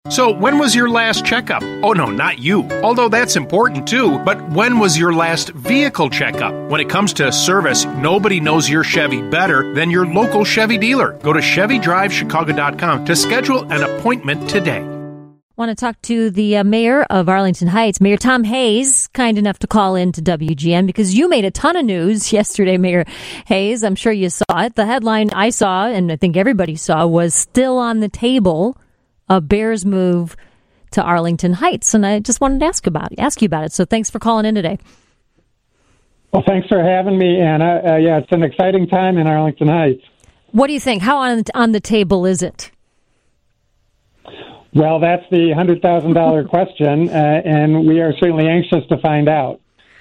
So, when was your last checkup? Oh, no, not you. Although that's important too, but when was your last vehicle checkup? When it comes to service, nobody knows your Chevy better than your local Chevy dealer. Go to ChevyDriveChicago.com to schedule an appointment today. Want to talk to the mayor of Arlington Heights, Mayor Tom Hayes, kind enough to call in to WGN because you made a ton of news yesterday, Mayor Hayes. I'm sure you saw it. The headline I saw, and I think everybody saw, was still on the table, a Bears move to Arlington Heights. And I just wanted to ask you about it. So thanks for calling in today. Well, thanks for having me, Anna. Yeah, it's an exciting time in Arlington Heights. What do you think? How on the table is it? Well, that's the $100,000 question, and we are certainly anxious to find out.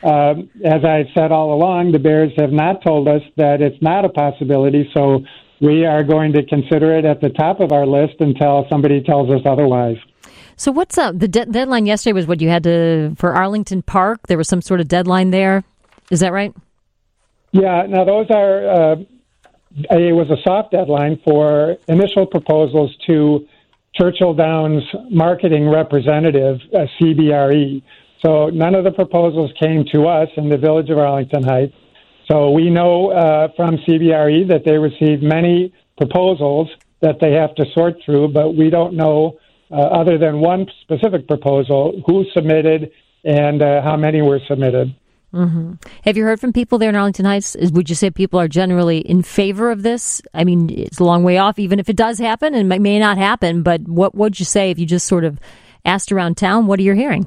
As I've said all along, the Bears have not told us that it's not a possibility, so we are going to consider it at the top of our list until somebody tells us otherwise. So what's up? The deadline yesterday was what you had to for Arlington Park. There was some sort of deadline there. Is that right? Yeah. Now those are. It was a soft deadline for initial proposals to Churchill Downs marketing representative, CBRE. So none of the proposals came to us in the village of Arlington Heights. So we know from CBRE that they received many proposals that they have to sort through, but we don't know, other than one specific proposal, who submitted and how many were submitted. Mm-hmm. Have you heard from people there in Arlington Heights? Would you say people are generally in favor of this? I mean, it's a long way off, even if it does happen, and it may not happen, but what would you say if you just sort of asked around town? What are you hearing?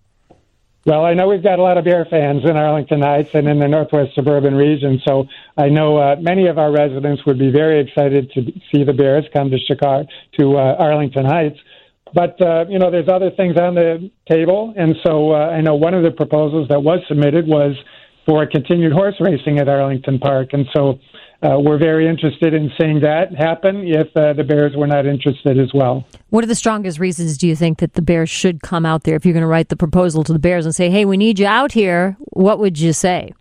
Well, I know we've got a lot of Bear fans in Arlington Heights and in the Northwest suburban region, so I know many of our residents would be very excited to see the Bears come to Arlington Heights. But, there's other things on the table, and so I know one of the proposals that was submitted was for continued horse racing at Arlington Park, and so we're very interested in seeing that happen if the Bears were not interested as well. What are the strongest reasons, do you think, that the Bears should come out there? If you're going to write the proposal to the Bears and say, hey, we need you out here, what would you say?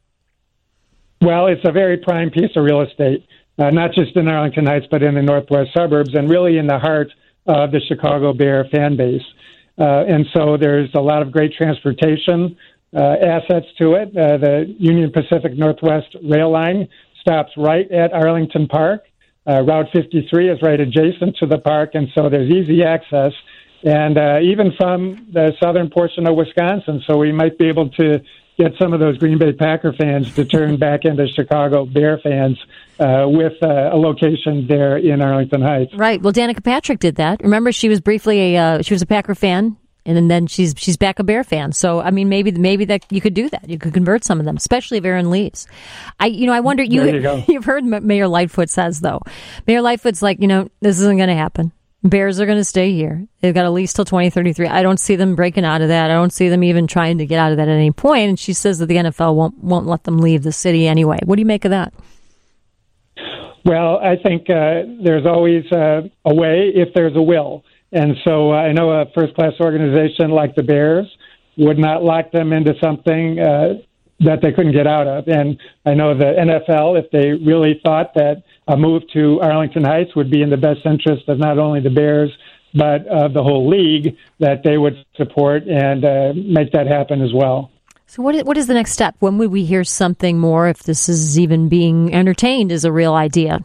Well, it's a very prime piece of real estate, not just in Arlington Heights, but in the northwest suburbs, and really in the heart of the Chicago Bear fan base. And so there's a lot of great transportation assets to it. The Union Pacific Northwest rail line stops right at Arlington Park. Route 53 is right adjacent to the park, and so there's easy access. And even from the southern portion of Wisconsin, so we might be able to get some of those Green Bay Packer fans to turn back into Chicago Bear fans with a location there in Arlington Heights. Right. Well, Danica Patrick did that. Remember, she was briefly a Packer fan, and then she's back a Bear fan. So, I mean, maybe that you could do that. You could convert some of them, especially if Aaron leaves. I wonder. You've heard Mayor Lightfoot says though. Mayor Lightfoot's like, this isn't going to happen. Bears are going to stay here. They've got at least till 2033. I don't see them breaking out of that. I don't see them even trying to get out of that at any point. And she says that the NFL won't let them leave the city anyway. What do you make of that? Well, I think there's always a way if there's a will. And so I know a first-class organization like the Bears would not lock them into something that they couldn't get out of. And I know the NFL, if they really thought that a move to Arlington Heights would be in the best interest of not only the Bears, but of the whole league, that they would support and make that happen as well. So what is the next step? When would we hear something more, if this is even being entertained as a real idea?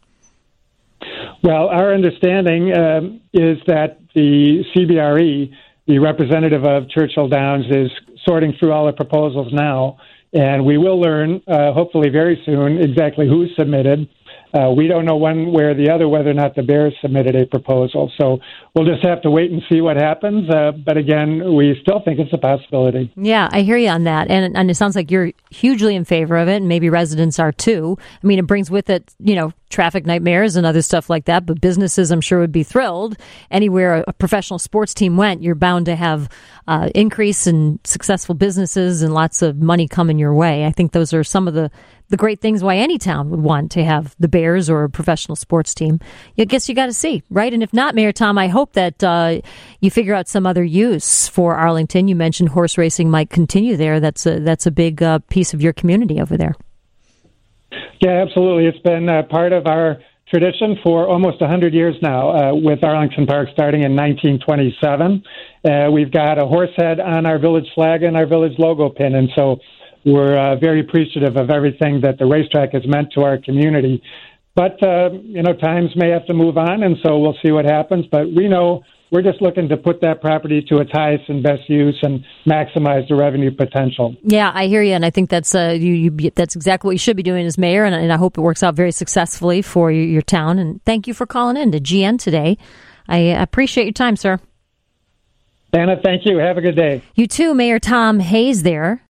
Well, our understanding is that the CBRE, the representative of Churchill Downs, is sorting through all the proposals now, and we will learn, hopefully very soon, exactly who submitted. We don't know one way or the other whether or not the Bears submitted a proposal. So we'll just have to wait and see what happens. But again, we still think it's a possibility. Yeah, I hear you on that. And it sounds like you're hugely in favor of it, and maybe residents are too. I mean, it brings with it, traffic nightmares and other stuff like that. But businesses, I'm sure, would be thrilled. Anywhere a professional sports team went, you're bound to have increase in successful businesses and lots of money coming your way. I think those are some of the great things why any town would want to have the Bears or a professional sports team. I guess you got to see, right? And if not, Mayor Tom, I hope that you figure out some other use for Arlington. You mentioned horse racing might continue there. That's a big piece of your community over there. Yeah, absolutely. It's been part of our tradition for almost 100 years now, with Arlington Park starting in 1927. We've got a horse head on our village flag and our village logo pin, and so we're very appreciative of everything that the racetrack has meant to our community. But, times may have to move on, and so we'll see what happens. But we know we're just looking to put that property to its highest and best use and maximize the revenue potential. Yeah, I hear you, and I think that's that's exactly what you should be doing as mayor, and I hope it works out very successfully for your town. And thank you for calling in to GN today. I appreciate your time, sir. Anna, thank you. Have a good day. You too, Mayor Tom Hayes there.